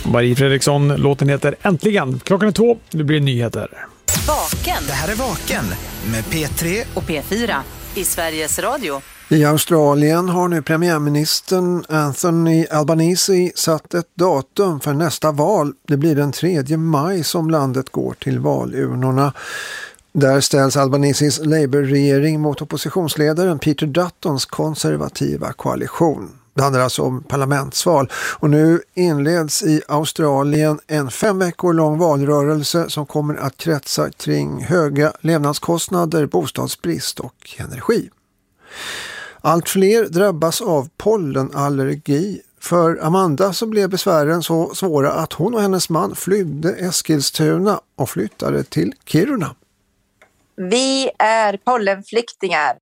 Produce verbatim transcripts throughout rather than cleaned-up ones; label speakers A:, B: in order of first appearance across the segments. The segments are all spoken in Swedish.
A: Marie Fredriksson, låten heter Äntligen. Klockan är två, det blir nyheter.
B: Vaken.
C: Det här är Vaken med P tre
B: och P fyra i Sveriges Radio.
D: I Australien har nu premiärministern Anthony Albanese satt ett datum för nästa val. Det blir den tredje maj som landet går till valurnorna. Där ställs Albaneses Labour-regering mot oppositionsledaren Peter Duttons konservativa koalition. Det handlar alltså om parlamentsval och nu inleds i Australien en fem veckor lång valrörelse som kommer att kretsa kring höga levnadskostnader, bostadsbrist och energi. Allt fler drabbas av pollenallergi. För Amanda så blev besvären så svåra att hon och hennes man flydde Eskilstuna och flyttade till Kiruna.
E: Vi är pollenflyktingar.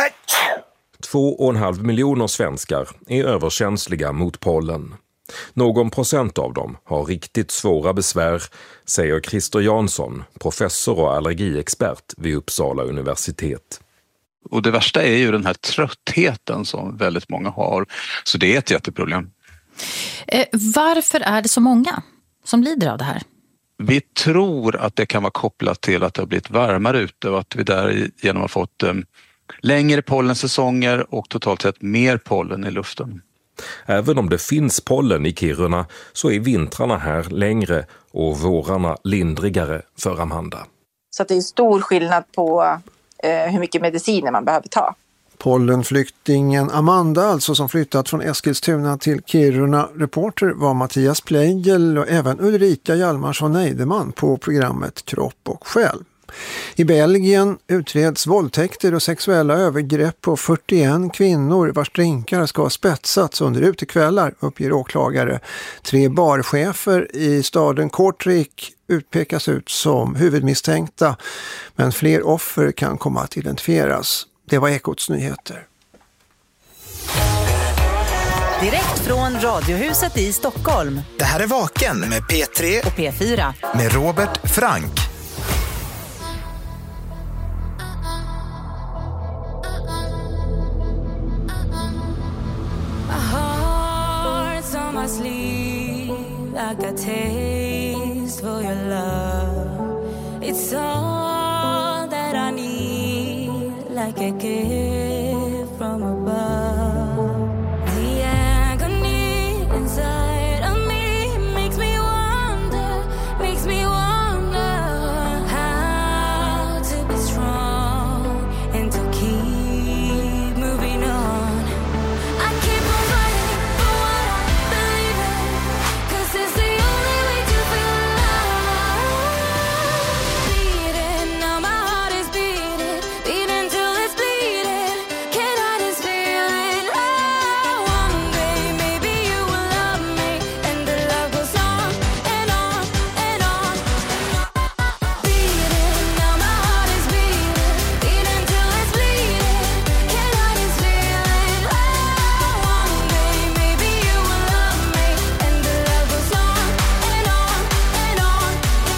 F: Två och en halv miljoner svenskar är överkänsliga mot pollen. Någon procent av dem har riktigt svåra besvär, säger Christer Jansson, professor och allergiexpert vid Uppsala universitet.
G: Och det värsta är ju den här tröttheten som väldigt många har. Så det är ett jätteproblem.
H: Eh, varför är det så många som lider av det här?
G: Vi tror att det kan vara kopplat till att det har blivit varmare ute och att vi därigenom har fått eh, längre pollensäsonger och totalt sett mer pollen i luften.
F: Även om det finns pollen i Kiruna så är vintrarna här längre och vårarna lindrigare för Amanda.
E: Så att det är stor skillnad på eh, hur mycket mediciner man behöver ta.
D: Pollenflyktingen Amanda alltså som flyttat från Eskilstuna till Kiruna. Reporter var Mattias Pleijel och även Ulrika Hjalmarsson-Neideman på programmet Kropp och själ. I Belgien utreds våldtäkter och sexuella övergrepp på fyrtioen kvinnor vars drinkar ska ha spetsats under utekvällar, uppger åklagare. Tre barchefer i staden Kortrijk utpekas ut som huvudmisstänkta, men fler offer kan komma att identifieras. Det var Ekots nyheter.
B: Direkt från Radiohuset i Stockholm.
C: Det här är Vaken med P tre
B: och P fyra.
C: Med Robert Frank.
I: My sleeve, I got taste for your love. It's all that I need, like a gift from above. The agony inside of me makes me wonder, makes me wonder how to be strong and to keep moving on. I keep on fighting for what I believe in, 'cause it's the only way to feel alive. Beating, now my heart is beating, beating till it's bleeding. Can't hide this feeling. Oh, one day maybe you will love me, and the love goes on and on and on. Beating, now my heart is beating, beating till it's bleeding. Can't hide this feeling. Oh, one day maybe you will love me, and the love goes on and on and on.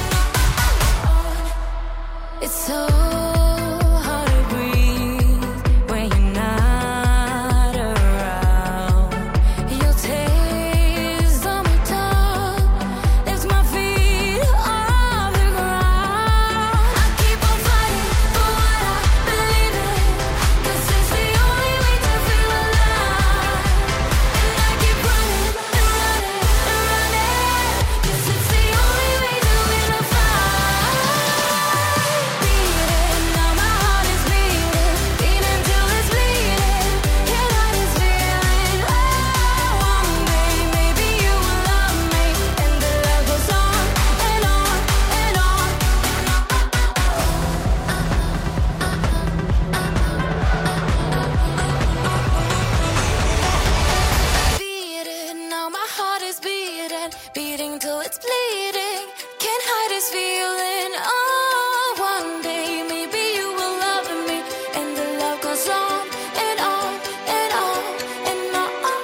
I: It's so hard to breathe when you're not around. Your taste on my tongue lifts my feet off the ground. I keep on fighting for what I believe in, 'cause it's the only way to feel alive. And I keep running and running and running, 'cause it's the only way to win a fight. Beating, now my heart is beating, beating till it's bleeding. Can't hide this feeling. Oh, one day maybe you will love me, and the love goes on and on and on. Beating, now my heart is beating, beating till it's bleeding. Can't hide this feeling. Oh, one day maybe you will love me, and the love goes on and on and on and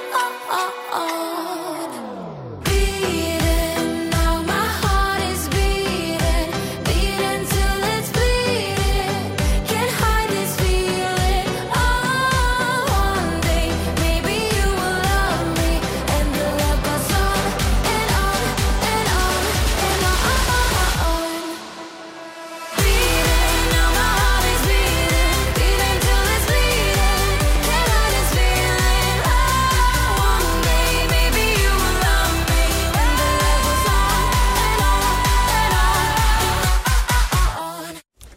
I: on. Beating, now my heart is beating, beating till it's bleeding. Can't hide this feeling. Oh, one day maybe you will love me, and the love goes on and on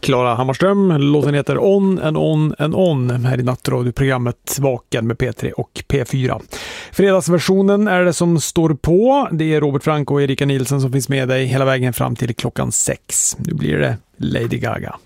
A: Klara Hammarström. Låten heter On and On and On här i nattradioprogrammet Vaken med P tre och P fyra. Fredagsversionen är det som står på. Det är Robert Frank och Erika Nilsson som finns med dig hela vägen fram till klockan sex. Nu blir det Lady Gaga.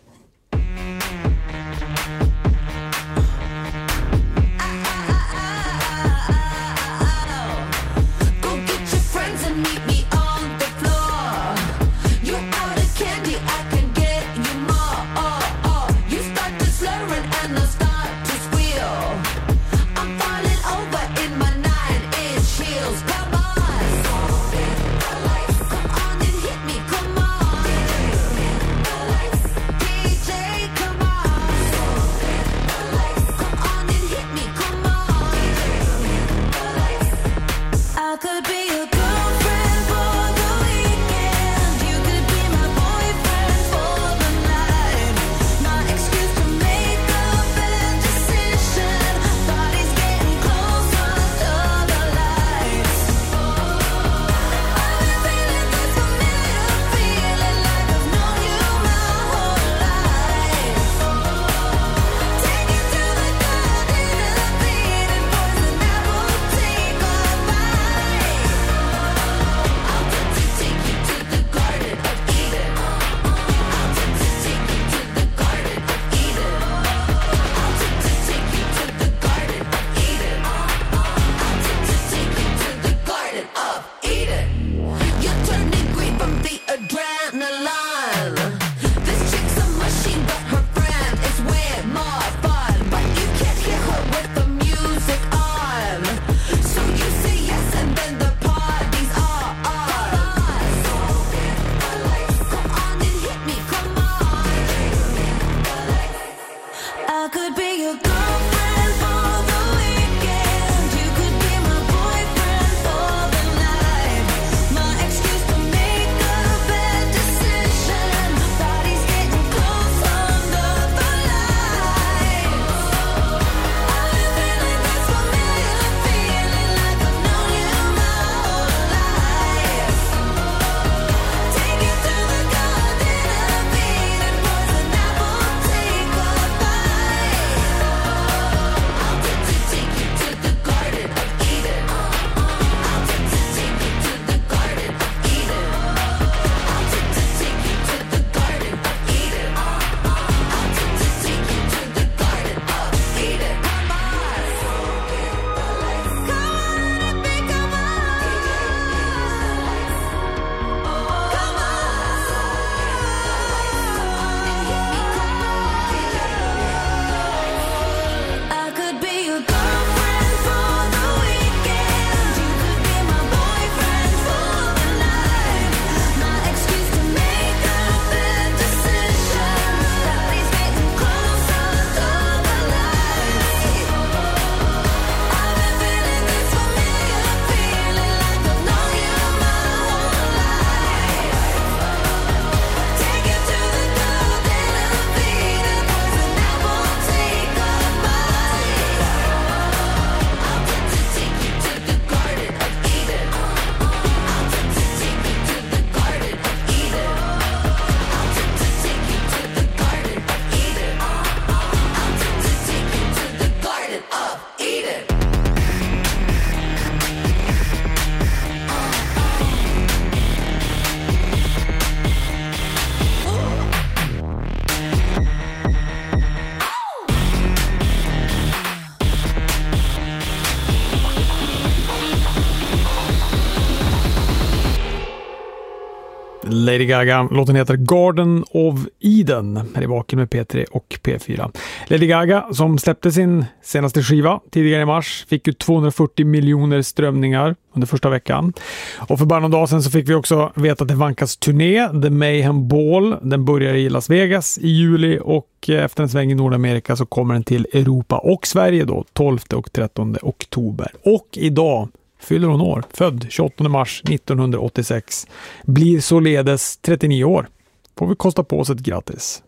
A: Lady Gaga. Låten heter Garden of Eden. Här är Vaken med P tre och P fyra. Lady Gaga som släppte sin senaste skiva tidigare i mars fick ju tvåhundrafyrtio miljoner strömningar under första veckan. Och för bara någon dag sedan så fick vi också veta att det vankas turné, The Mayhem Ball. Den börjar i Las Vegas i juli och efter en sväng i Nordamerika så kommer den till Europa och Sverige då tolfte och trettonde oktober. Och idag fyller hon år, född tjugoåttonde mars nittonhundraåttiosex, blir således trettionio år. Får vi kosta på oss ett grattis.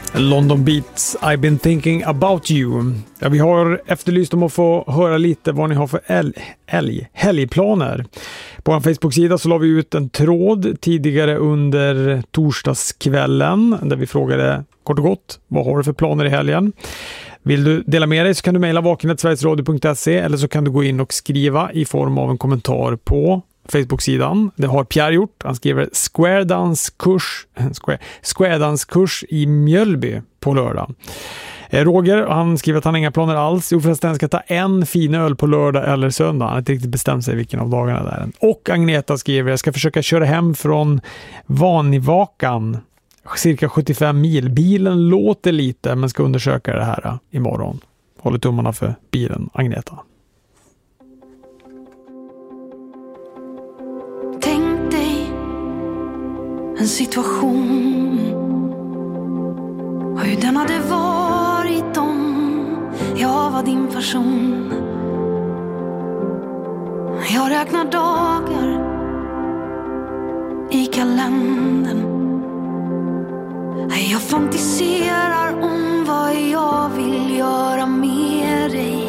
A: London Beats, I've been thinking about you. Ja, vi har efterlyst om att få höra lite vad ni har för älg, älg, helgplaner. På vår Facebook-sida så la vi ut en tråd tidigare under torsdagskvällen där vi frågade kort och gott, vad har du för planer i helgen? Vill du dela med dig så kan du mejla vaken snabel-a sverigesradio punkt se eller så kan du gå in och skriva i form av en kommentar på Facebook-sidan. Det har Pierre gjort. Han skriver Square Dance-kurs Square, Square Dance-kurs i Mjölby på lördag. Roger, han skriver att han har inga planer alls. Jo, förresten ska ta en fin öl på lördag eller söndag. Han har inte riktigt bestämt sig vilken av dagarna det är. Och Agneta skriver, jag ska försöka köra hem från Vanivakan. Cirka sjuttiofem mil. Bilen låter lite men ska undersöka det här imorgon. Håller tummarna för bilen, Agneta.
I: Tänk dig en situation och hur den hade varit om jag var din person. Jag räknar dagar i kalendern. Jag fantiserar om vad jag vill göra med dig.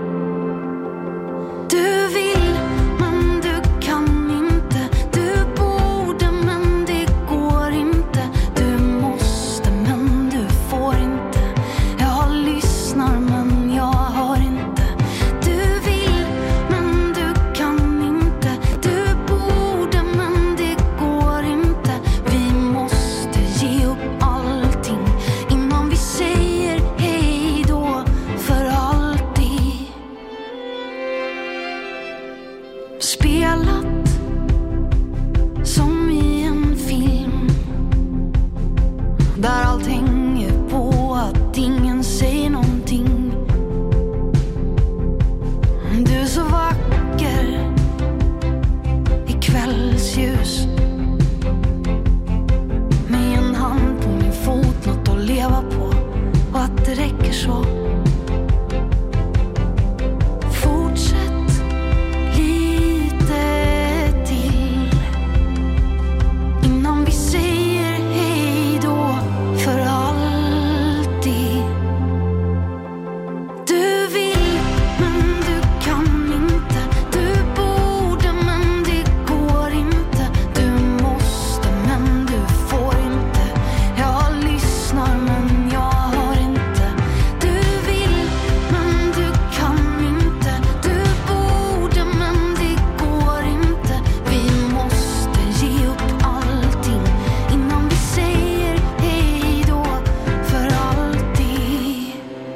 I: Du vill, men du kan inte. Du borde, men det går inte. Du måste, men du får inte. Jag lyssnar, men jag hör inte. Du vill, men du kan inte. Du borde, men det går inte. Vi måste ge upp allting innan vi säger hej då för alltid. Spelat som i en film där allt hänger på att ingen säger någonting. Du är så vacker i kvällsljus med en hand på min fot, något att leva på och att det räcker så. Fortsätt lite till innan vi säger hej då för alltid. Du vill, men du kan inte. Du borde, men det går inte. Du måste, men du får inte. Jag lyssnar, men jag hör inte. Du vill, men du kan inte. Du borde, men det går inte. Vi måste ge upp allting innan vi säger hej då för alltid.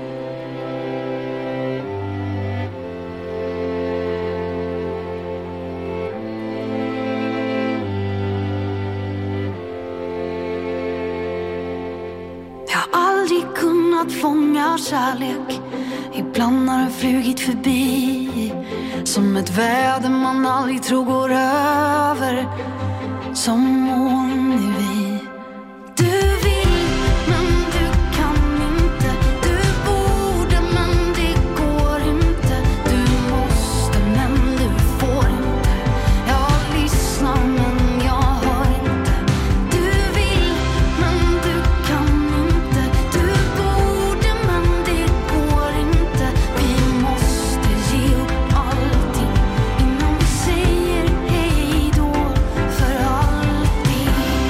I: Jag har aldrig kunnat fånga kärlek. Ibland har den flugit förbi som ett väder man aldrig tror går över. Som moln i vi. Du vill, men du kan inte. Du borde, men det går inte. Du måste, men du får inte. Jag lyssnar, men jag hör inte. Du vill, men du kan inte. Du borde, men det går inte. Vi måste ge upp allting innan vi säger hej då för alltid.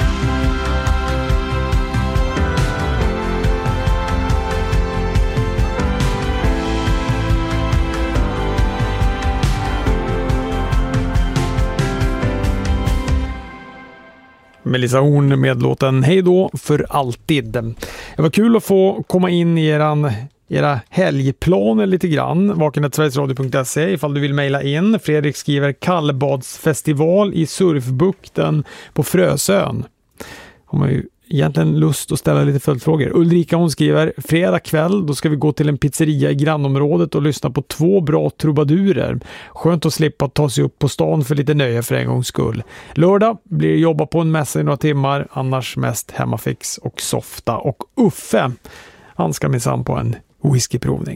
A: Melissa Horn med låten Hej då för alltid. Det var kul att få komma in i eran, era helgplaner lite grann. vaken snabel-a sverigesradio punkt se ifall du vill mejla in. Fredrik skriver kallbadsfestival i surfbukten på Frösön. Har man ju egentligen lust att ställa lite följdfrågor. Ulrika hon skriver fredag kväll då ska vi gå till en pizzeria i grannområdet och lyssna på två bra trubadurer. Skönt att slippa ta sig upp på stan för lite nöje för en gångs skull. Lördag blir det jobba på en mässa i några timmar, annars mest hemmafix och softa. Och Uffe, han ska minsann på en whiskyprovning.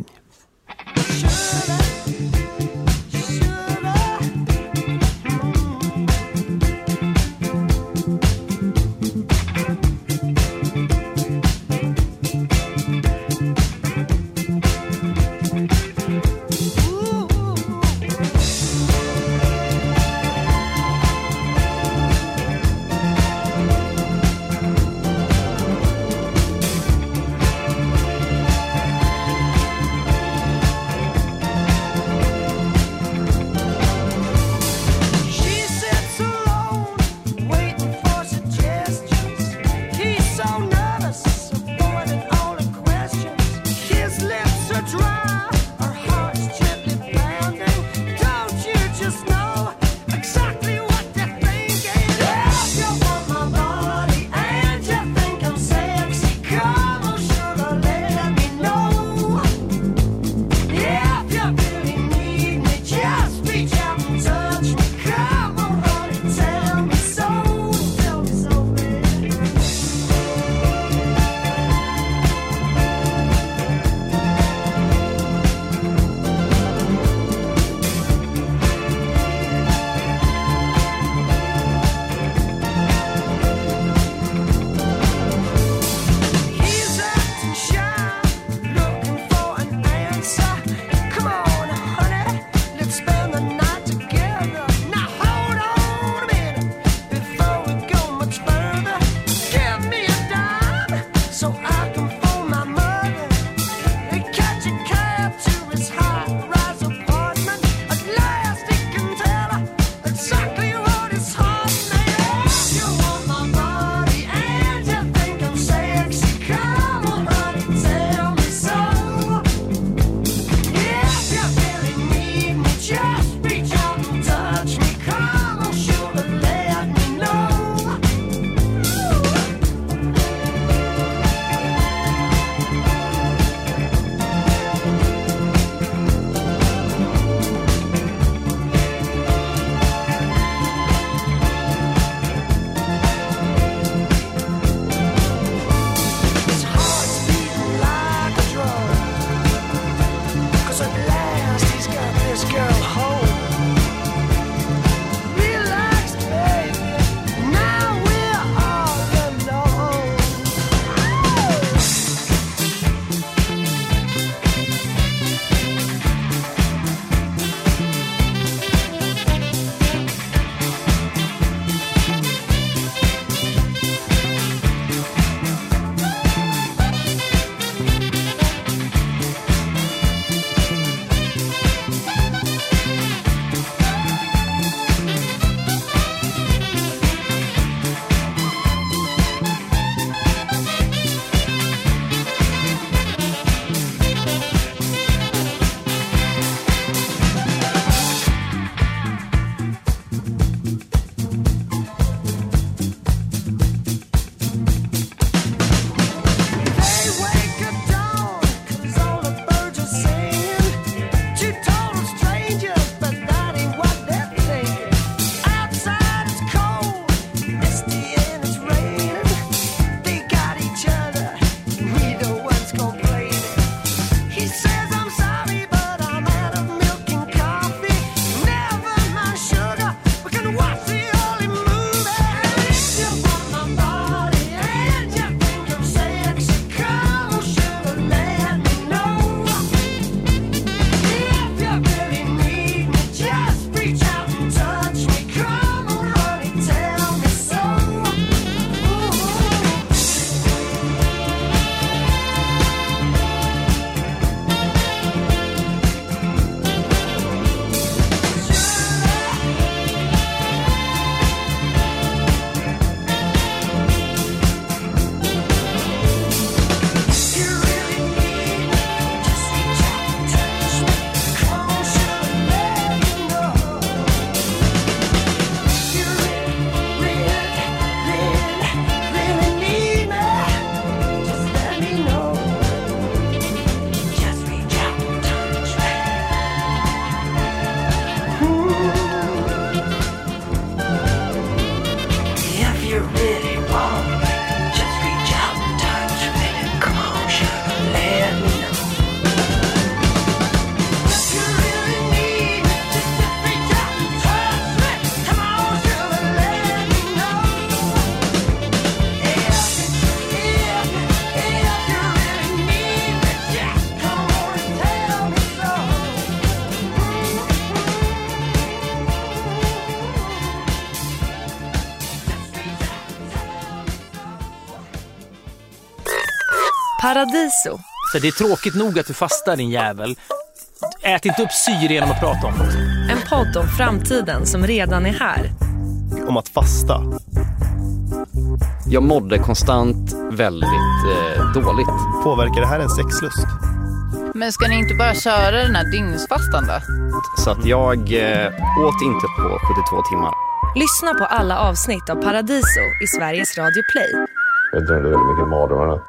B: Paradiso.
J: Så det är tråkigt nog att du fastar, din jävel. Ät inte upp syre genom att prata om det.
B: En podd om framtiden som redan är här.
K: Om att fasta.
L: Jag mådde konstant väldigt eh, dåligt.
K: Påverkar det här en sexlust?
M: Men ska ni inte bara köra den här dygnsfastan då?
L: Så att jag eh, åt inte på sjuttiotvå timmar.
B: Lyssna på alla avsnitt av Paradiso i Sveriges Radio Play.
N: Jag drömde väldigt mycket mardrömmar.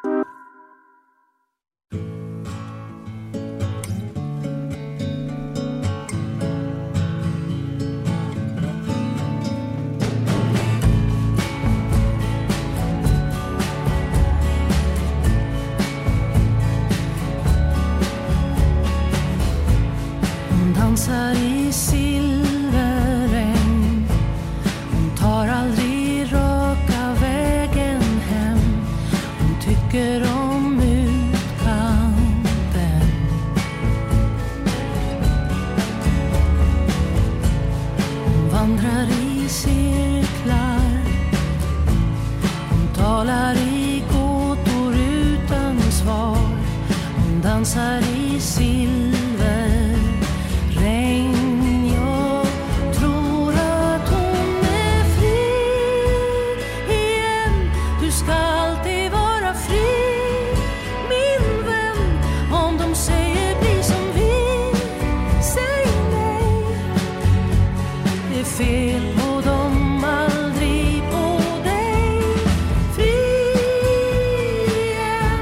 I: Dansar i silverregn. Hon tar aldrig raka vägen hem. Hon tycker om utkanten. Hon vandrar i cirklar. Hon talar i gåtor utan svar. Hon dansar i silver. Regn, jag tror att hon är fri igen. Du ska alltid vara fri, min vän. Om de säger bli som vi, säg nej. Det är fel på dem, aldrig på dig. Fri igen,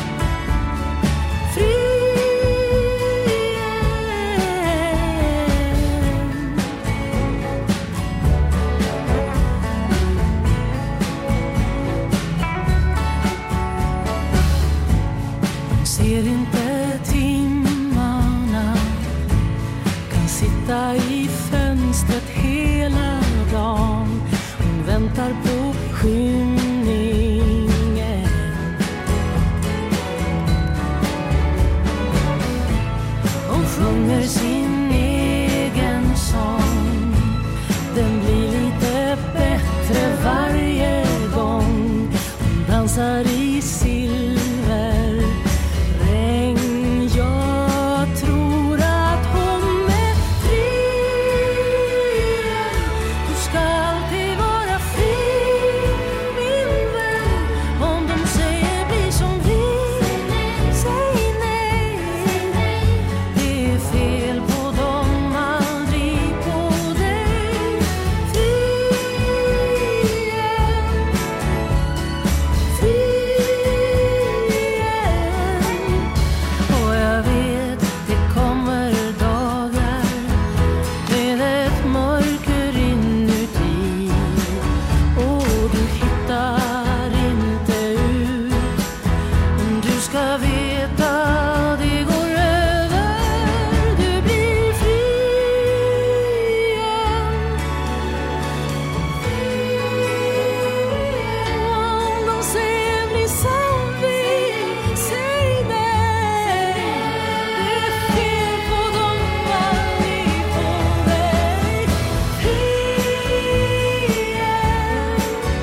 I: fri. Ser inte timmarna, kan sitta i fönstret hela dagen. Hon väntar på skymningen. Hon sjunger sin egen sång. Den blir lite bättre varje gång. Hon dansar i silver. Regn, jag tror att hon är fri. Du ska alltid vara fri, min vän. Om de säger bli som vi, säg nej. Det är fel på dem, aldrig på dig. Fri igen, fri igen. Och jag vet det kommer dagar med ett mörker inuti. Och du hittar inte ut. Men du ska veta det går över. Du blir fri igen. Om de säger bli som vi, säg nej. Det är fel på dem, aldrig på dig. Fri igen.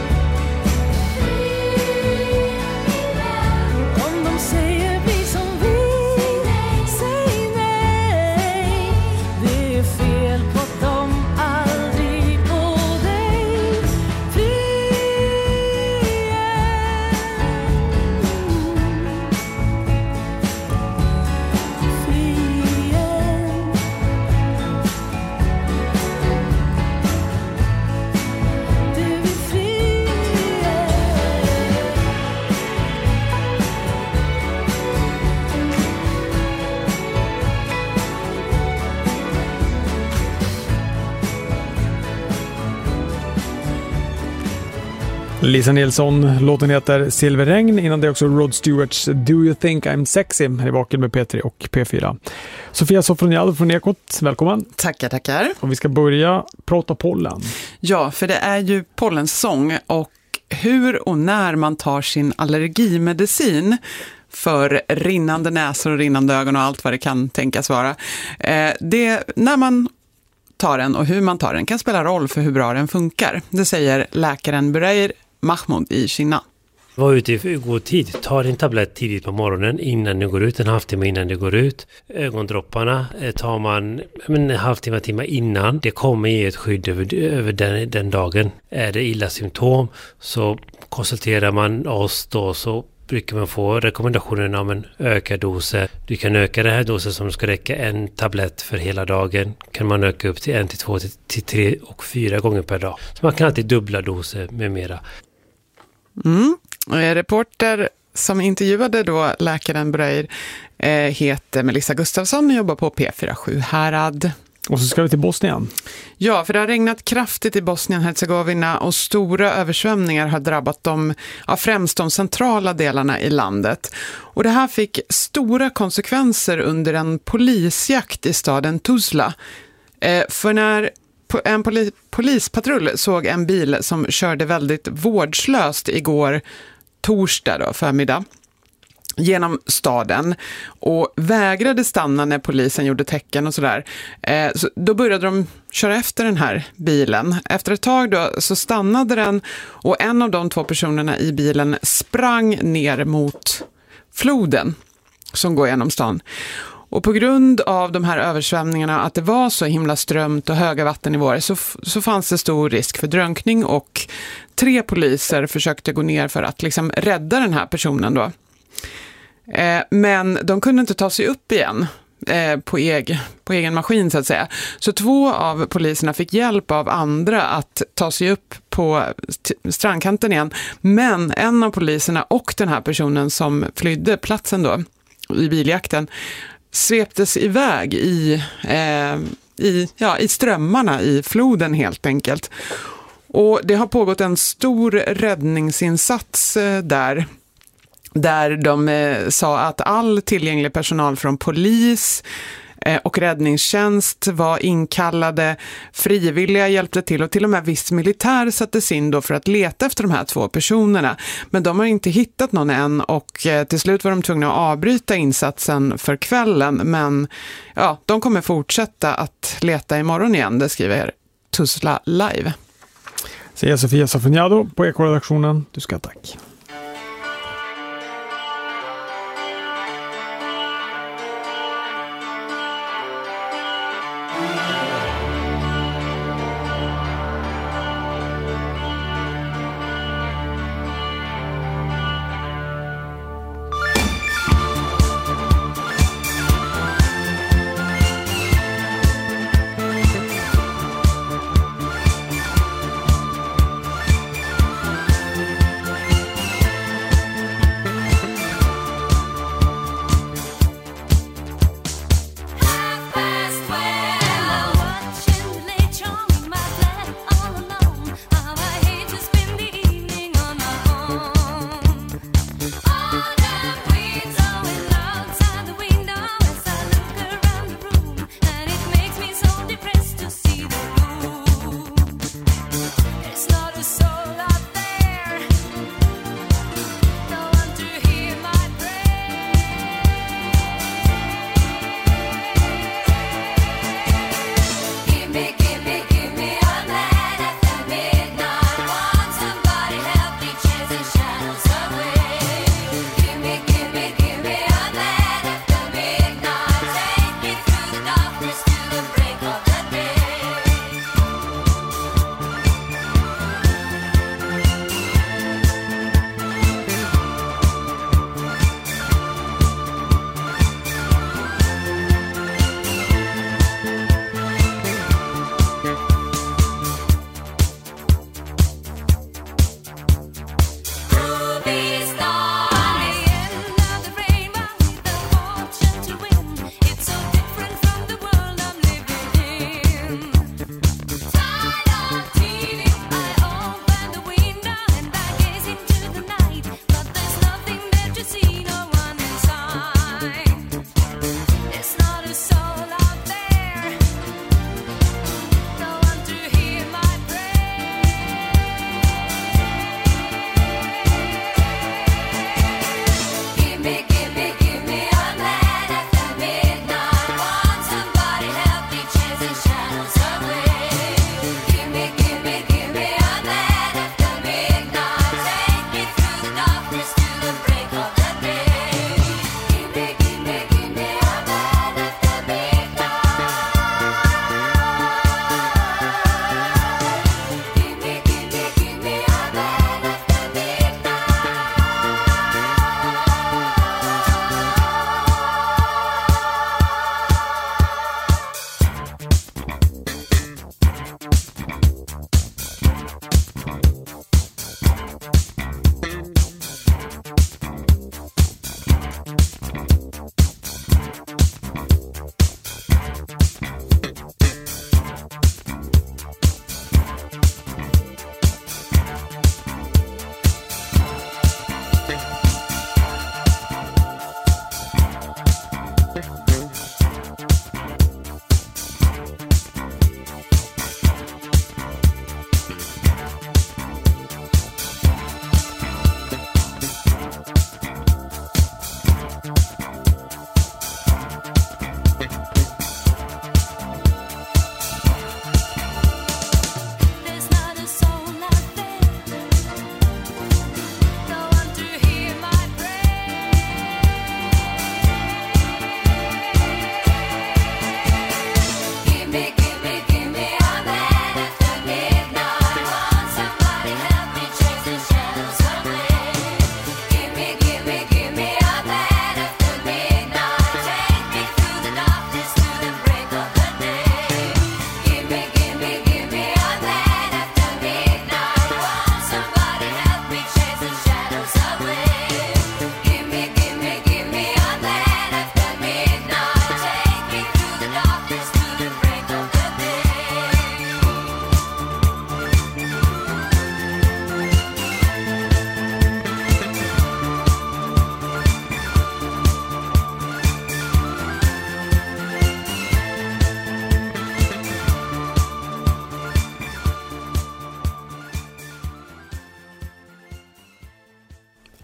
I: Om de säger bli som vi, säg nej. Det är fel på dem, aldrig på dig. Fri igen. Fri igen. Du är fri igen.
A: Lisa Nilsson, låten heter Silverregn. Innan det också Rod Stewarts Do You Think I'm Sexy här i Vaken med P tre och P fyra. Sofia Sofronial från Ekot, välkommen.
O: Tackar, tackar.
A: Och vi ska börja prata pollen.
O: Ja, för det är ju pollensäsong och hur och när man tar sin allergimedicin för rinnande näsor och rinnande ögon och allt vad det kan tänkas vara. Eh, det, när man tar den och hur man tar den kan spela roll för hur bra den funkar. Det säger läkaren Burair Mahmoud i Kina.
P: Var ute i god tid. Ta din tablett tidigt på morgonen innan du går ut, en halvtimme innan du går ut. Ögondropparna tar man en halvtimme, timme innan. Det kommer ge ett skydd över, över den, den dagen. Är det illa symptom så konsulterar man oss då, så brukar man få rekommendationen om en ökad dos. Du kan öka den här dosen som ska räcka en tablett för hela dagen. Kan man öka upp till en till två till, till tre och fyra gånger per dag. Så man kan alltid dubbla doser med mera.
O: Mm. Reporter som intervjuade då läkaren Bröjer eh, heter Melissa Gustafsson och jobbar på P fyra Sjuhärad.
A: Och så ska vi till Bosnien.
O: Ja, för det har regnat kraftigt i Bosnien-Hercegovina och stora översvämningar har drabbat de, ja, främst de centrala delarna i landet. Och det här fick stora konsekvenser under en polisjakt i staden Tuzla. Eh, för när en poli- polispatrull såg en bil som körde väldigt vårdslöst igår torsdag då, förmiddag genom staden och vägrade stanna när polisen gjorde tecken och sådär. Eh, så då började de köra efter den här bilen. Efter ett tag då så stannade den och en av de två personerna i bilen sprang ner mot floden som går genom stan. Och på grund av de här översvämningarna, att det var så himla strömt och höga vattennivåer, så, så fanns det stor risk för drunkning och tre poliser försökte gå ner för att liksom rädda den här personen då. Eh, men de kunde inte ta sig upp igen eh, på, eg, på egen maskin så att säga. Så två av poliserna fick hjälp av andra att ta sig upp på t- strandkanten igen. Men en av poliserna och den här personen som flydde platsen då i biljakten sveptes iväg i, eh, i, ja, i strömmarna i floden helt enkelt. Och det har pågått en stor räddningsinsats eh, där. Där de eh, sa att all tillgänglig personal från polis eh, och räddningstjänst var inkallade, frivilliga hjälpte till och till och med viss militär sattes in då för att leta efter de här två personerna. Men de har inte hittat någon än och eh, till slut var de tvungna att avbryta insatsen för kvällen. Men ja, de kommer fortsätta att leta imorgon igen, det skriver Tuzla Live.
A: Säger Sofia Safuniado på Eko-redaktionen. Du ska tack.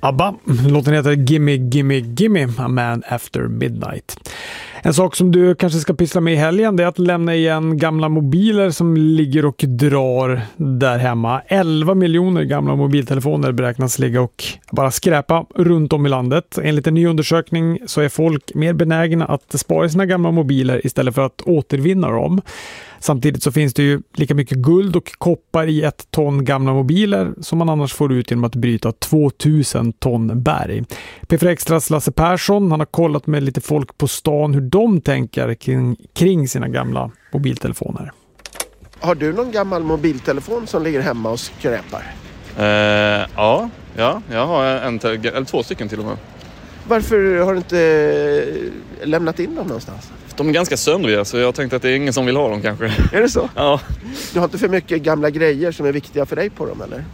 A: ABBA. Låten heter Gimme, Gimme, Gimme, A Man After Midnight. En sak som du kanske ska pyssla med i helgen, det är att lämna igen gamla mobiler som ligger och drar där hemma. elva miljoner gamla mobiltelefoner beräknas ligga och bara skräpa runt om i landet. Enligt en ny undersökning så är folk mer benägna att spara sina gamla mobiler istället för att återvinna dem. Samtidigt så finns det ju lika mycket guld och koppar i ett ton gamla mobiler som man annars får ut genom att bryta tvåtusen ton berg. P fyra Extras Lasse Persson, han har kollat med lite folk på stan hur de tänker kring, kring sina gamla mobiltelefoner.
Q: Har du någon gammal mobiltelefon som ligger hemma och skräpar?
R: Uh, ja, ja, jag har en, eller två stycken till och med.
Q: Varför har du inte lämnat in dem någonstans?
R: De är ganska söndriga så jag tänkte att det är ingen som vill ha dem kanske.
Q: Är det så?
R: Ja.
Q: Du har inte för mycket gamla grejer som är viktiga för dig på dem eller?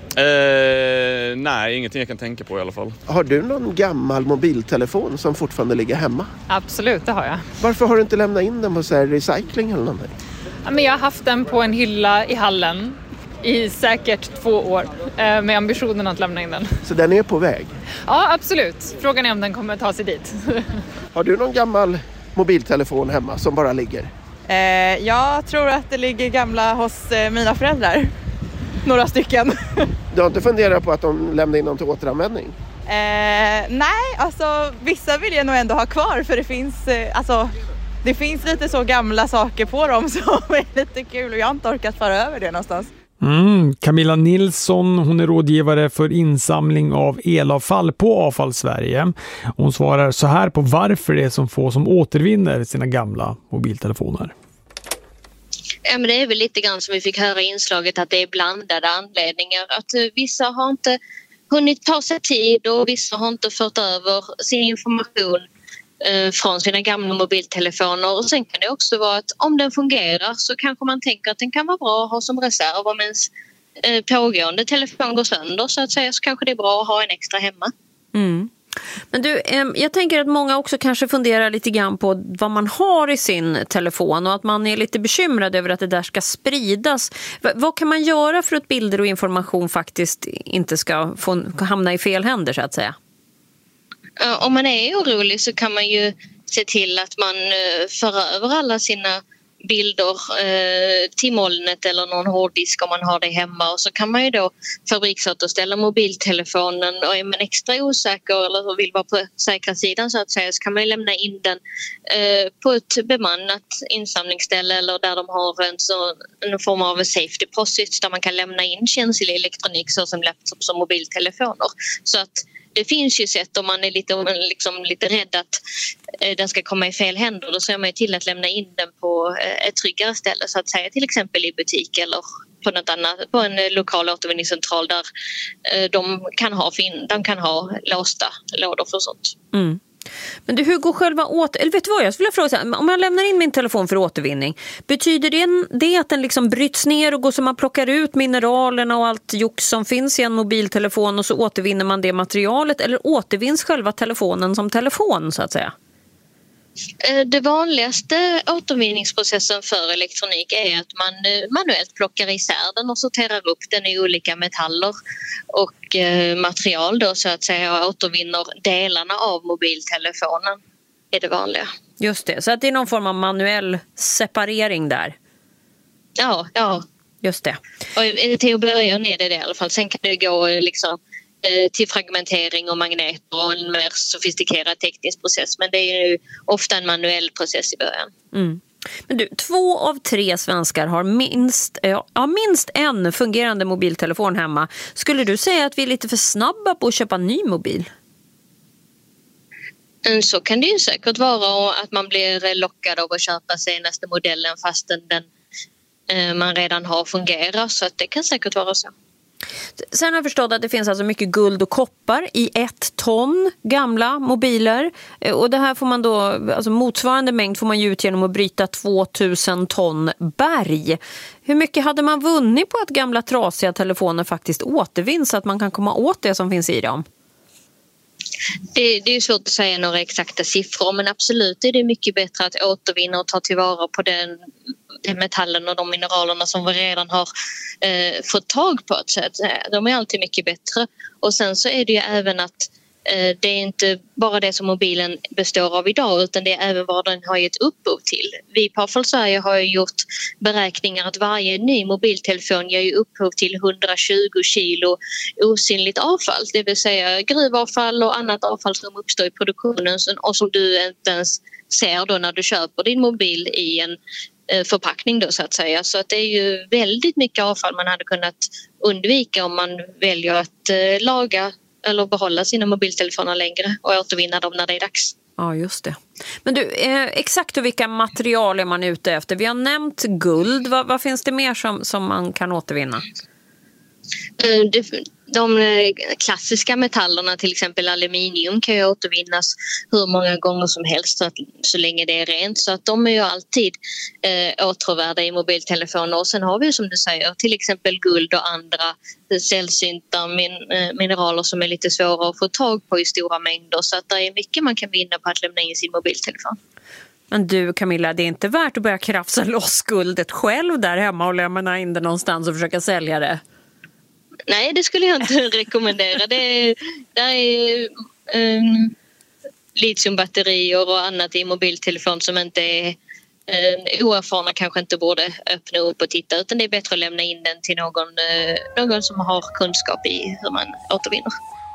R: Uh, nej, ingenting jag kan tänka på i alla fall.
Q: Har du någon gammal mobiltelefon som fortfarande ligger hemma?
S: Absolut, det har jag.
Q: Varför har du inte lämnat in den på så här recycling eller någonting?
S: Ja, men jag har haft den på en hylla i hallen i säkert två år med ambitionen att lämna in den.
Q: Så den är på väg?
S: Ja, absolut. Frågan är om den kommer ta sig dit.
Q: Har du någon gammal mobiltelefon hemma som bara ligger?
T: Eh, jag tror att det ligger gamla hos eh, mina föräldrar. Några stycken.
Q: Du har inte funderat på att de lämnar in dem till återanvändning?
T: Eh, nej, alltså vissa vill jag nog ändå ha kvar för det finns, eh, alltså, det finns lite så gamla saker på dem som är lite kul och jag har inte orkat föra över det någonstans.
A: Mm, Camilla Nilsson, hon är rådgivare för insamling av elavfall på Avfall Sverige. Hon svarar så här på varför det är så få som återvinner sina gamla mobiltelefoner.
U: Ja, men det är väl lite grann som vi fick höra i inslaget att det är blandade anledningar. Att uh, vissa har inte hunnit ta sig tid och vissa har inte fört över sin information uh, från sina gamla mobiltelefoner. Och sen kan det också vara att om den fungerar så kanske man tänker att den kan vara bra att ha som reserv om ens uh, pågående telefon går sönder så att säga, så kanske det är bra att ha en extra hemma.
V: Mm. Men du, jag tänker att många också kanske funderar lite grann på vad man har i sin telefon och att man är lite bekymrad över att det där ska spridas. V- vad kan man göra för att bilder och information faktiskt inte ska få hamna i fel händer så att säga?
U: Om man är orolig så kan man ju se till att man för över alla sina bilder eh, till molnet eller någon hårddisk om man har det hemma, och så kan man ju då fabriksåterställa mobiltelefonen, och är man extra osäker eller vill vara på säkra sidan så att säga, så kan man ju lämna in den eh, på ett bemannat insamlingsställe eller där de har en, så, en form av safe deposit där man kan lämna in känslig elektronik såsom laptops och mobiltelefoner. Så att det finns ju sätt om man är lite, liksom, lite rädd att eh, den ska komma i fel händer. Då ser man ju till att lämna in den på eh, ett tryggare ställe så att säga, till exempel i butik eller på något annat, på en eh, lokal återvinningscentral där eh, de, kan ha fin- de kan ha låsta lådor för sånt.
V: Mm. Men du, hur går själva åter... Eller vet du vad, jag skulle fråga så här, om jag lämnar in min telefon för återvinning, betyder det, det att den liksom bryts ner och går så man plockar ut mineralerna och allt jox som finns i en mobiltelefon och så återvinner man det materialet, eller återvinns själva telefonen som telefon så att säga?
U: Det vanligaste återvinningsprocessen för elektronik är att man manuellt plockar isär den och sorterar upp den i olika metaller och material då, så att säga, och återvinner delarna av mobiltelefonen är det vanliga.
V: Just det, så att det är någon form av manuell separering där.
U: Ja, ja.
V: Just det.
U: Och till att börja är det det i alla fall. Sen kan det gå liksom till fragmentering och magneter och en mer sofistikerad teknisk process. Men det är ju ofta en manuell process i början.
V: Mm. Men du, två av tre svenskar har minst, ja, minst en fungerande mobiltelefon hemma. Skulle du säga att vi är lite för snabba på att köpa en ny mobil?
U: Så kan det ju säkert vara, att man blir lockad av att köpa senaste modellen fastän den eh, man redan har fungerat. Så att det kan säkert vara så.
V: Sen har jag förstått att det finns alltså mycket guld och koppar i ett ton gamla mobiler. Och det här får man då, alltså motsvarande mängd får man ju ut genom att bryta tvåtusen ton berg. Hur mycket hade man vunnit på att gamla trasiga telefoner faktiskt återvinns så att man kan komma åt det som finns i dem?
U: Det, det är svårt att säga några exakta siffror, men absolut är det mycket bättre att återvinna och ta tillvara på den de metallen och de mineralerna som vi redan har eh, fått tag på. Så att, de är alltid mycket bättre. Och sen så är det ju även att eh, det är inte bara det som mobilen består av idag, utan det är även vad den har gett upphov till. Vi på Avfall Sverige har ju gjort beräkningar att varje ny mobiltelefon ger ju upphov till hundratjugo kilo osynligt avfall. Det vill säga gruvavfall och annat avfall som uppstår i produktionen och som du inte ens ser då när du köper din mobil i en förpackning då, så att säga. Så att det är ju väldigt mycket avfall man hade kunnat undvika om man väljer att eh, laga eller behålla sina mobiltelefoner längre och återvinna dem när det är dags.
V: Ja, just det. Men du, eh, exakt vilka material är man ute efter? Vi har nämnt guld. Vad, vad finns det mer som, som man kan återvinna?
U: Eh, det, de klassiska metallerna, till exempel aluminium, kan ju återvinnas hur många gånger som helst så, att, så länge det är rent. Så att de är ju alltid eh, återvärda i mobiltelefoner. Och sen har vi, som du säger, till exempel guld och andra sällsynta min, eh, mineraler som är lite svåra att få tag på i stora mängder. Så att det är mycket man kan vinna på att lämna in sin mobiltelefon.
V: Men du Camilla, det är inte värt att börja krafsa loss guldet själv där hemma och lämna in det någonstans och försöka sälja det?
U: Nej, det skulle jag inte rekommendera. Det är, det är um, litiumbatterier och annat i mobiltelefon som inte är um, oerfarna, kanske inte borde öppna upp och titta, utan det är bättre att lämna in den till någon, uh, någon som har kunskap i hur man återvinner.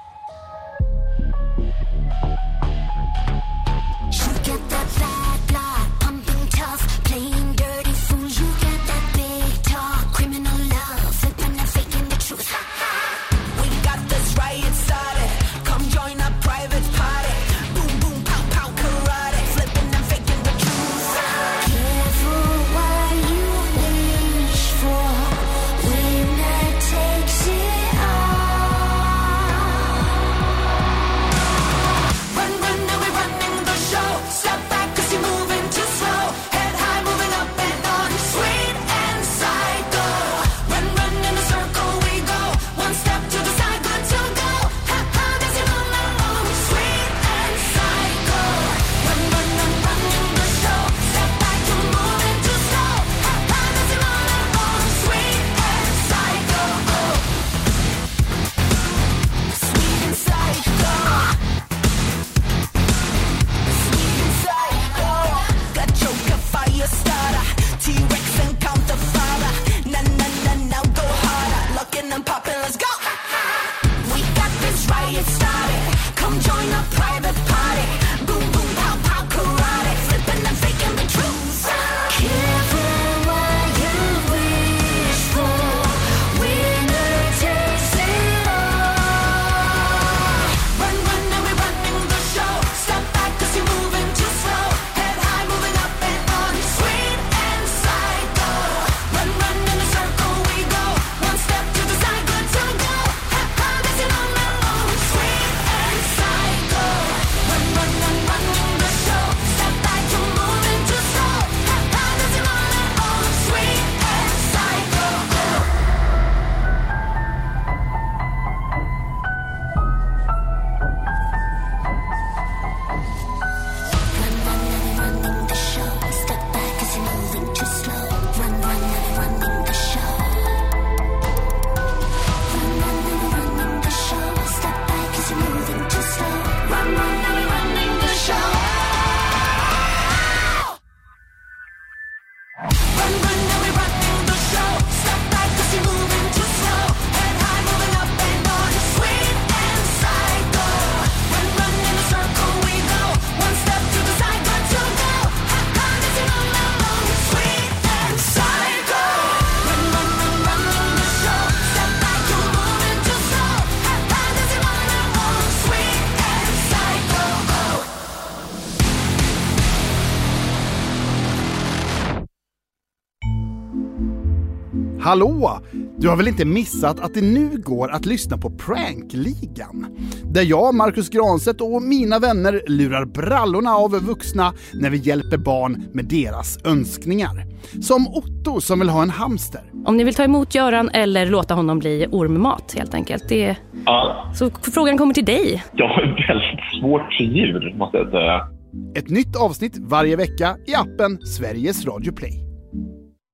G: Hallå! Du har väl inte missat att det nu går att lyssna på Prankligan? Där jag, Marcus Granstedt och mina vänner lurar brallorna av vuxna när vi hjälper barn med deras önskningar. Som Otto som vill ha en hamster.
H: Om ni vill ta emot Göran eller låta honom bli ormmat helt enkelt. Det...
N: Ja.
H: Så frågan kommer till dig.
N: Jag har väldigt svårt för djur, måste jag säga.
G: Ett nytt avsnitt varje vecka i appen Sveriges Radio Play.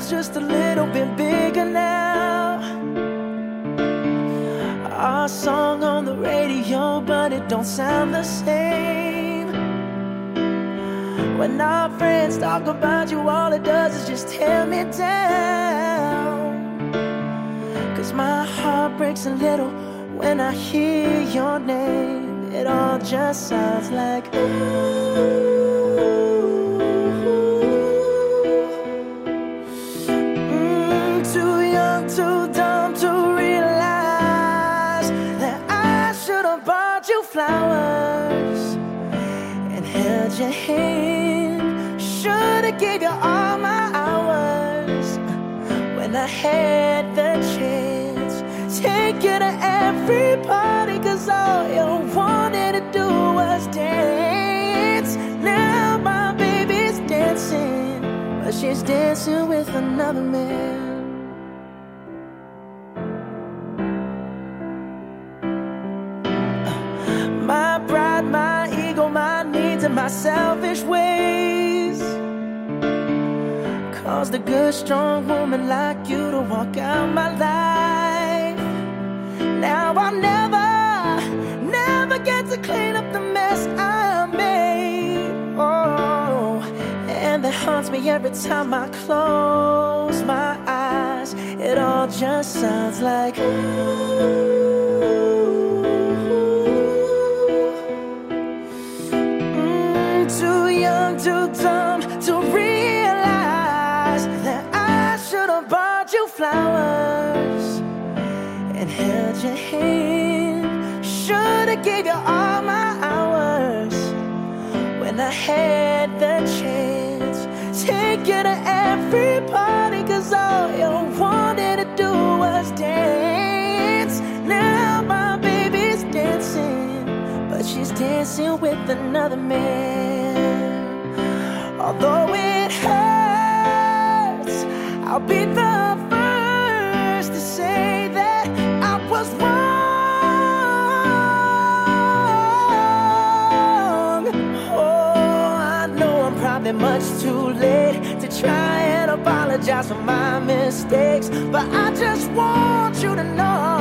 E: world's just a little bit bigger now. Our song on the radio, but it don't sound the same. When our friends talk about you, all it does is just tear me down. 'Cause my heart breaks a little when I hear your name. It all just sounds like ooh. Mm, too young, too dumb to realize that I should have bought you flowers and held your hand. Should have gave you all my hours when I had the chance. Take you to every party, 'cause all you wanted to do was dance. Now my baby's dancing, but she's dancing with another man. My pride, my ego, my needs and my selfish ways caused a good, strong woman like you to walk out my life. Now I'll never, never get to clean up the mess I made. Oh, and that haunts me every time I close my eyes. It all just sounds like ooh. Too young, too dumb to realize that I should have bought you flowers and held your hand. Should have gave you all my hours when I had the chance. Take you to every party, 'cause all you wanted to do was dance. Now my baby's dancing, but she's dancing with another man. Although it hurts, I'll be the first to say that I was wrong. Oh, I know I'm probably much too late to try and apologize for my mistakes, but I just want you to know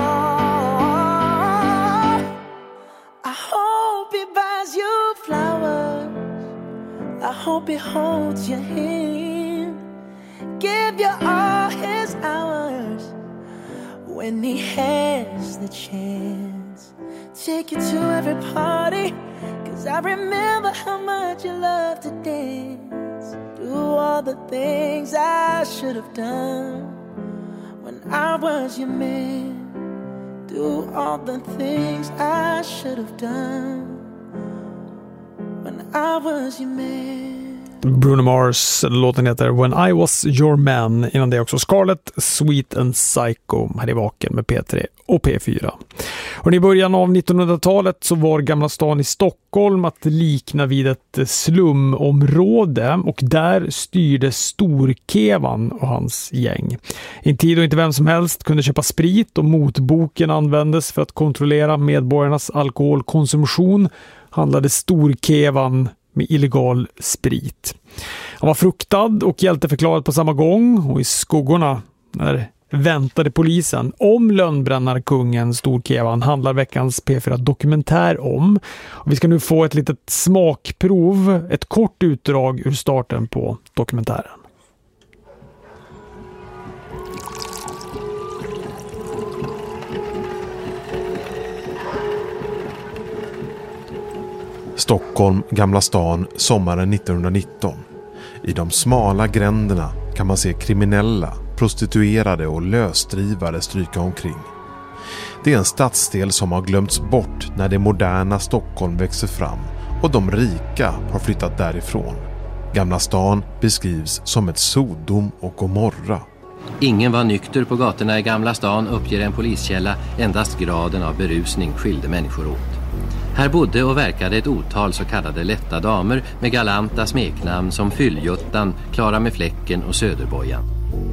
E: I hope he buys you flowers. I hope he holds your hand, give you all his hours when he has the chance. Take you to every party, 'cause I remember how much you love to dance. Do all the things I should have done when I was your man. Do all the things I should have done when I was your man.
A: Bruno Mars, låten heter When I Was Your Man. Innan det också Scarlett, Sweet and Psycho. Här i Vaken med P tre och P fyra. Och i början av nittonhundratalet så var Gamla stan i Stockholm att likna vid ett slumområde, och där styrde Storkevan och hans gäng. I en tid då inte vem som helst kunde köpa sprit och motboken användes för att kontrollera medborgarnas alkoholkonsumtion, handlade Storkevan med illegal sprit. Han var fruktad och hjälteförklarad på samma gång, och i skuggorna när väntade polisen om lönnbrännarkungen Storkevan handlar veckans P fyra dokumentär om. Och vi ska nu få ett litet smakprov, ett kort utdrag ur starten på dokumentären.
F: Stockholm, Gamla stan, sommaren nittonhundranitton. I de smala gränderna kan man se kriminella, prostituerade och lösdrivare stryka omkring. Det är en stadsdel som har glömts bort när det moderna Stockholm växer fram och de rika har flyttat därifrån. Gamla stan beskrivs som ett Sodom och Gomorra.
W: Ingen var nykter på gatorna i Gamla stan, uppger en poliskälla. Endast graden av berusning skilde människor åt. Här bodde och verkade ett otal så kallade lätta damer med galanta smeknamn som Fylljuttan, Klara med fläcken och Söderbojan.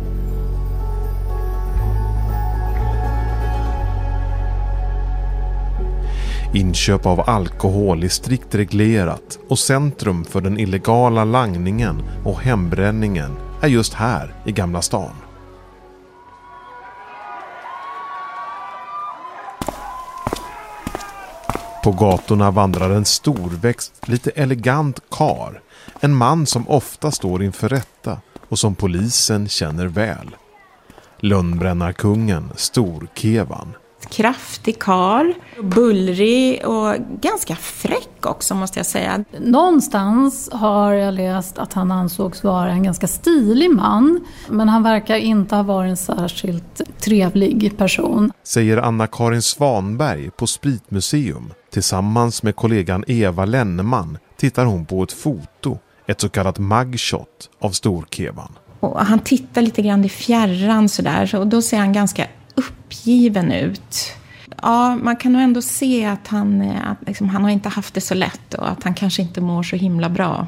F: Inköp av alkohol är strikt reglerat och centrum för den illegala langningen och hembränningen är just här i Gamla stan. På gatorna vandrar en storväxt, lite elegant kar. En man som ofta står inför rätta och som polisen känner väl. Lönnbrännarkungen Storkevan.
C: Kraftig karl, bullrig och ganska fräck också måste jag säga.
D: Någonstans har jag läst att han ansågs vara en ganska stilig man, men han verkar inte ha varit en särskilt trevlig person.
F: Säger Anna-Karin Svanberg på Spritmuseum. Tillsammans med kollegan Eva Lenneman tittar hon på ett foto, ett så kallat mugshot av Storkevan.
C: Och han tittar lite grann i fjärran sådär, och då ser han ganska uppgiven ut. Ja, man kan nog ändå se att han, att liksom, han har inte haft det så lätt och att han kanske inte mår så himla bra.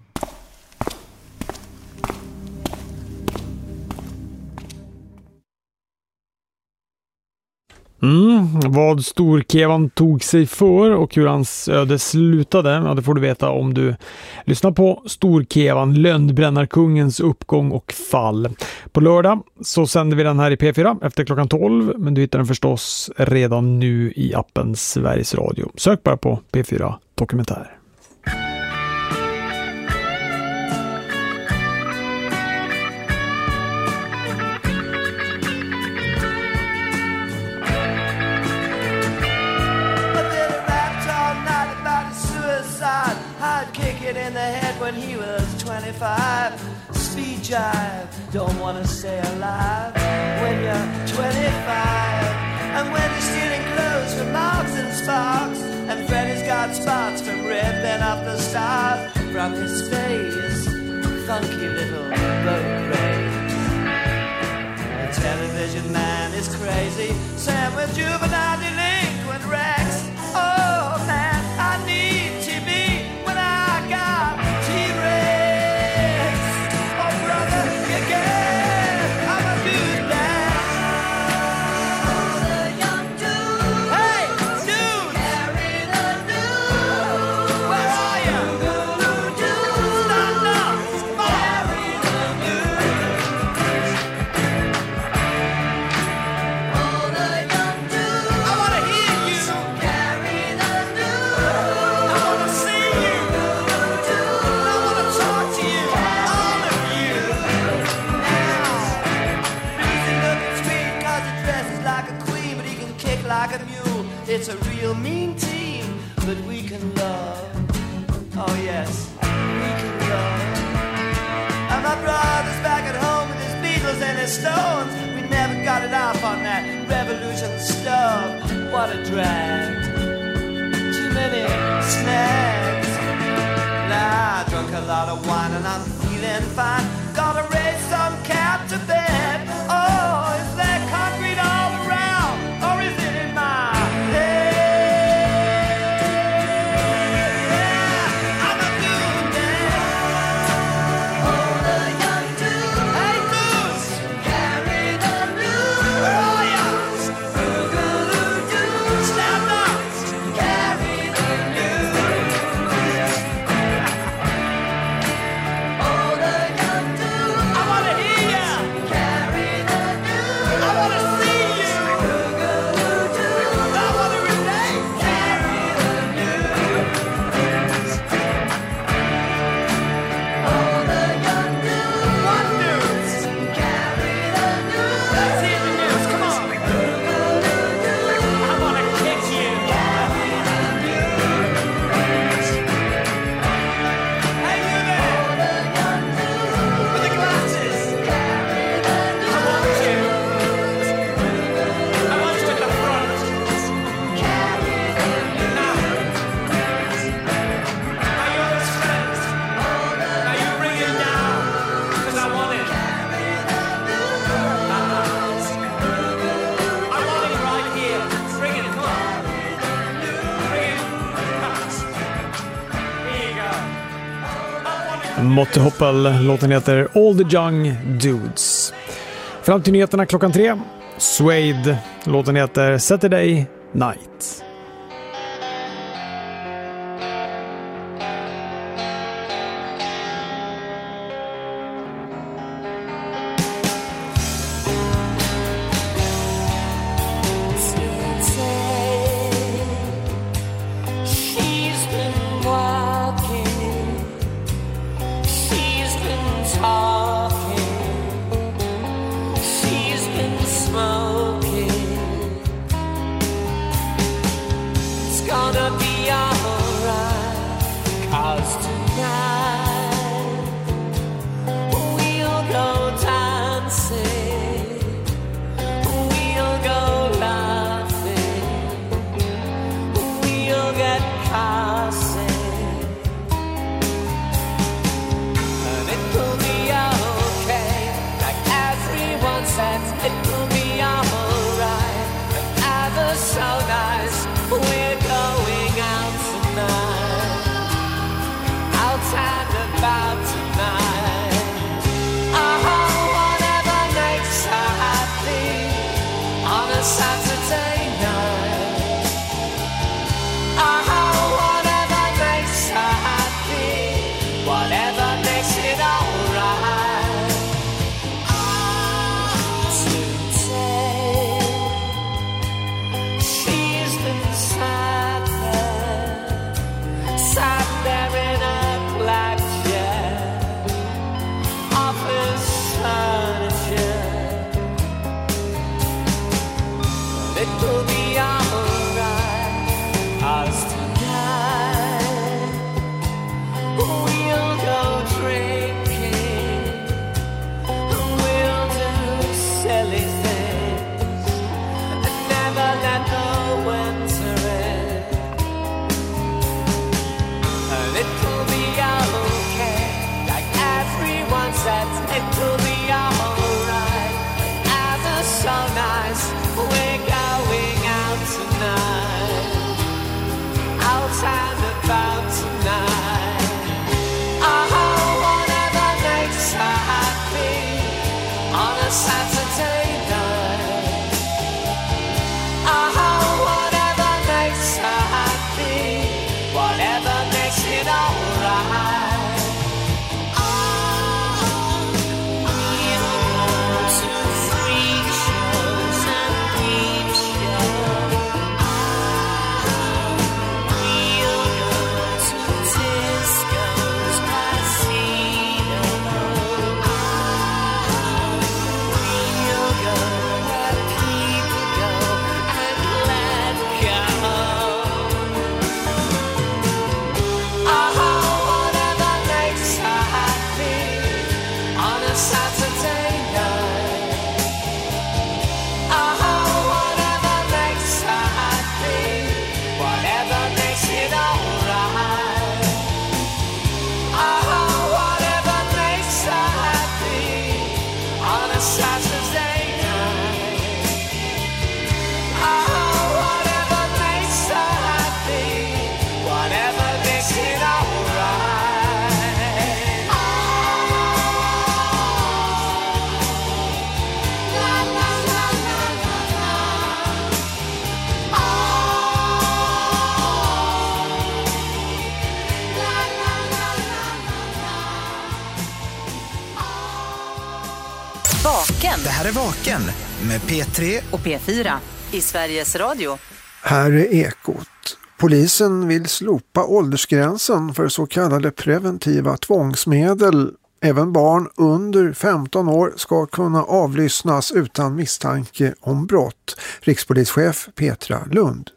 A: Mm, vad Storkevan tog sig för och hur hans öde slutade, ja, det får du veta om du lyssnar på Storkevan, Lönnbrännarkungens uppgång och fall. På lördag så sänder vi den här i P fyra efter klockan tolv, men du hittar den förstås redan nu i appen Sveriges Radio. Sök bara på P fyra Dokumentär.
E: In the head when he was twenty-five. Speed jive, don't wanna stay alive when you're twenty-five. And when you're stealing clothes from Marks and Sparks, and Freddy's got spots from ripping up the stars from his face, funky little boat race. The television man is crazy, Sam with juvenile delinquent Rex. Oh man, I need T V when I got T-Rex. Oh brother, you get, I'm a good man. Oh, the young dude. Hey, dude. Carry the news. Where are you? Stand up. Carry the news. Oh, the young dude. I wanna hear you. Carry the news. I wanna see you. I wanna talk to you. All of you. Now, Lucy looking sweet 'cause he dresses like a queen, but he can kick like a mule. It's a real mean team, but we can love. Oh yes, we can love. And my brother's back at home with his Beatles and his Stones. We never got it off on that revolution stuff. What a drag. Too many snags. Nah, I drunk a lot of wine and I'm feeling fine. Gotta raise some cat to bed. Oh, is there concrete all around? Or is it in my head? Yeah, I'm a good man. Oh, the young dude. Hey, Goose. Carry the news. Where are you? Oogaloo-doo. Stand up. Carry the news. Oh, the young dude. I wanna hear ya. Carry the news. I wanna see you. Oogaloo-doo. I wanna relate. Carry the news. Oh, the young dude. What news? Carry the news. Let's hear the news. Come on. Oogaloo-doo. I wanna kick you. Carry the news. Hey, you there. Oh, the young dude. With the glasses. Carry the news. I want you. I want you at the front. Carry the news. Now. Now you're his friends. Now you bring it down. 'Cause I want it. Carry the news. I want it right here. Bring it, come on. Bring it. Here you go.
A: Motte Hoppel, låten heter All the Young Dudes. Fram till nyheterna klockan tre. Suede, låten heter Saturday Night.
B: Vaken.
J: Det här är Vaken med P tre
B: och P fyra i Sveriges Radio.
K: Här är Ekot. Polisen vill slopa åldersgränsen för så kallade preventiva tvångsmedel. Även barn under femton år ska kunna avlyssnas utan misstanke om brott. Rikspolischef Petra Lund.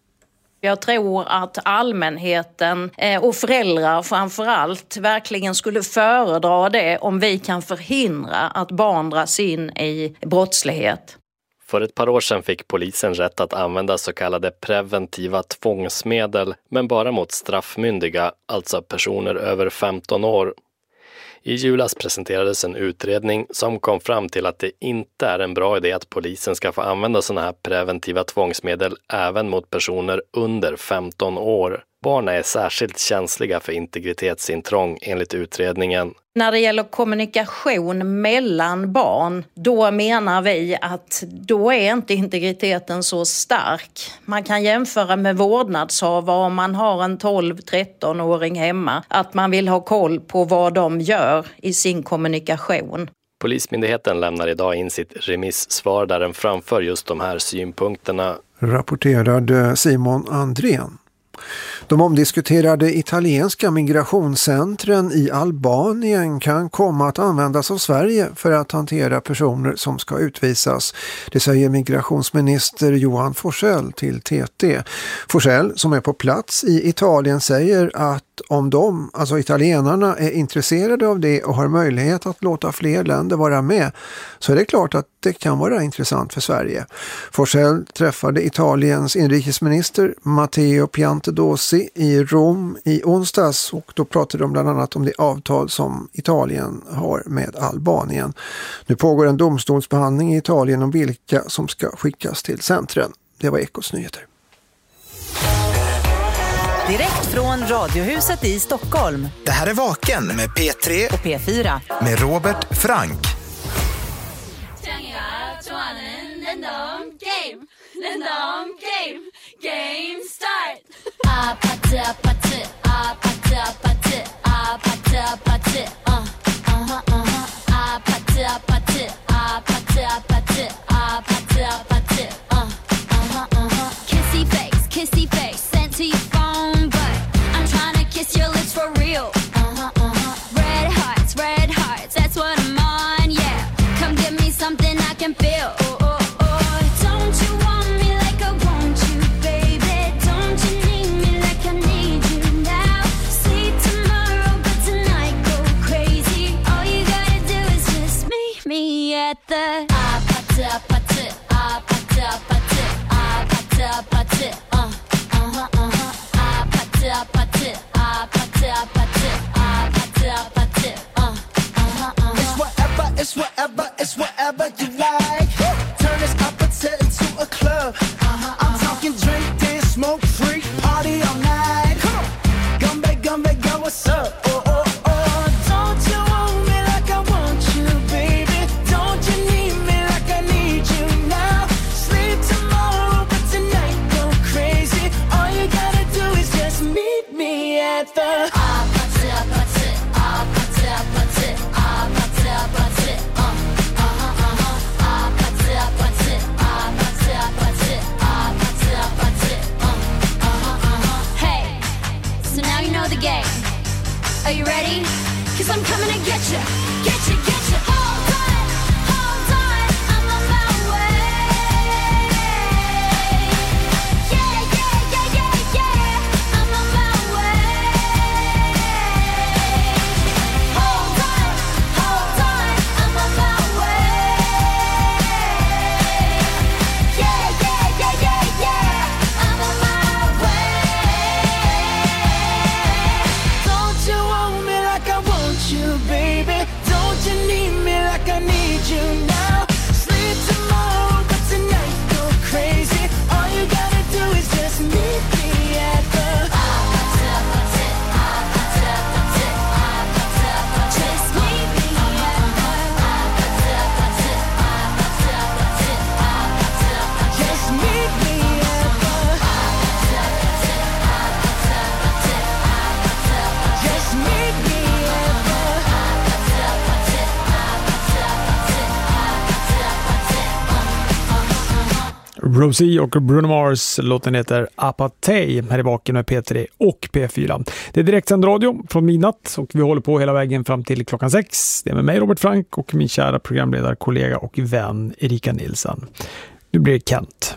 M: Jag tror att allmänheten och föräldrar framförallt verkligen skulle föredra det om vi kan förhindra att barn dras in i brottslighet.
X: För ett par år sedan fick polisen rätt att använda så kallade preventiva tvångsmedel, men bara mot straffmyndiga, alltså personer över femton år. I julas presenterades en utredning som kom fram till att det inte är en bra idé att polisen ska få använda sådana här preventiva tvångsmedel även mot personer under femton år. Barn är särskilt känsliga för integritetsintrång enligt utredningen.
M: När det gäller kommunikation mellan barn, då menar vi att då är inte integriteten så stark. Man kan jämföra med vårdnadshavare om man har en tolv-tretton-åring hemma. Att man vill ha koll på vad de gör i sin kommunikation.
X: Polismyndigheten lämnar idag in sitt remissvar där den framför just de här synpunkterna.
K: Rapporterade Simon Andrén. De omdiskuterade italienska migrationscentren i Albanien kan komma att användas av Sverige för att hantera personer som ska utvisas. Det säger migrationsminister Johan Forsell till T T. Forsell, som är på plats i Italien, säger att om de, alltså italienarna, är intresserade av det och har möjlighet att låta fler länder vara med, så är det klart att det kan vara intressant för Sverige. Forsell träffade Italiens inrikesminister Matteo Piantedosi i Rom i onsdags, och då pratade de bland annat om det avtal som Italien har med Albanien. Nu pågår en domstolsbehandling i Italien om vilka som ska skickas till centren. Det var Ekots nyheter.
B: Direkt från Radiohuset i Stockholm.
J: Det här är Vaken med P tre
B: och P fyra.
J: Med Robert Frank.
I: Game start. Apati apati apati apati apati apati uh uh uh apati apati apati apati apati apati uh uh uh kissy face kissy face sent to your phone, but I'm trying to kiss your lips for real. Uh uh red hearts red hearts that's what I'm on, yeah. Come give me something I can feel. Oh, oh, oh. Don't you want me like I want you, baby? Don't you need me like I need you now? See tomorrow, but tonight go crazy. All you gotta do is just meet me at the apati apati apati apati apati apati uh uh uh apati apati apati apati apati apati uh uh uh.
E: It's whatever, it's whatever, it's whatever you like. Turn this appetite into a club. Uh-huh, I'm talking drink, dance, smoke, freak, party all night. Come on, gumbe, gumbe, go, what's up? Oh, oh, oh. Don't you want me like I want you, baby? Don't you need me like I need you now? Sleep tomorrow, but tonight go crazy. All you gotta do is just meet me at the apati, apati, apati, apati, apati, apati, uh, uh-huh, uh-huh, apati, apati, apati, apati, apati, apati, uh, uh-huh, uh-huh. Hey, so now you know the game. Are you ready? 'Cause I'm coming to get you, get you, get you. Hold on, hold on, I'm on my way. Yeah, yeah, yeah, yeah, yeah, I'm on my way. Hold on, hold on, I'm on my way. Yeah, yeah, yeah, yeah, yeah, I'm on my way. Don't you want me like I want you, baby? Don't you need me like I need you now? Sleep tomorrow, but tonight go crazy. All you gotta do is just meet me at the apati, apati, apati, apati, apati, apati. Just meet me at the apati, apati, apati, apati, apati, apati. Just meet me at the apati, apati, apati, apati, apati, apati. Just meet me at the apati, apati, apati,
A: Rosie och Bruno Mars, låten heter Apatej, här i Vaken med P tre och P fyra. Det är direktsänd radio från midnatt och vi håller på hela vägen fram till klockan sex. Det är med mig Robert Frank och min kära programledare, kollega och vän Erika Nilsson. Nu blir det Kent.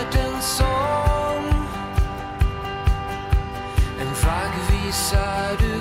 E: Visar du